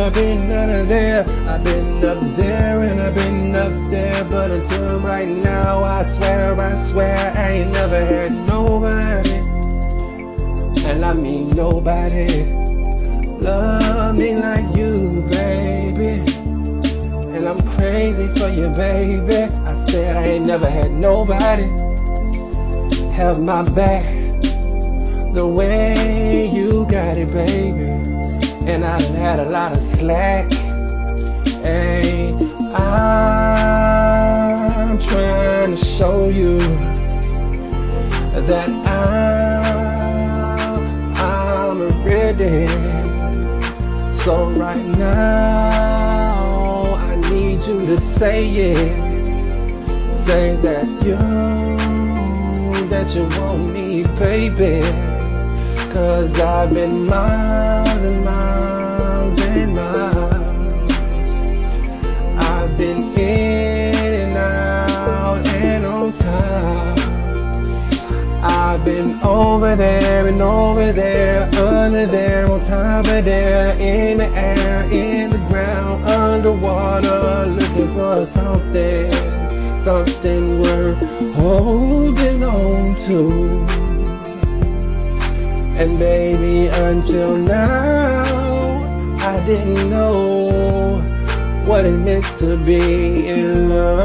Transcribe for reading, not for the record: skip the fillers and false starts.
I've been under there. I've been up there and I've been up there, but until right now, I swear, I ain't never had nobody, and I mean nobody, love me like you, baby. And I'm crazy for you, baby. I said I ain't never had nobody have my back the way you got it, baby. And I done had a lot of slack. Hey, I'm trying to show you that I'm ready. So right now, I need you to say it. Say that you want me, baby. 'Cause I've been miles and miles and miles. I've been in and out and on top. I've been over there and over there, under there, on top of there, in the air, in the ground, underwater, looking for something worth holding on to. And baby, until now, I didn't know what it meant to be in love.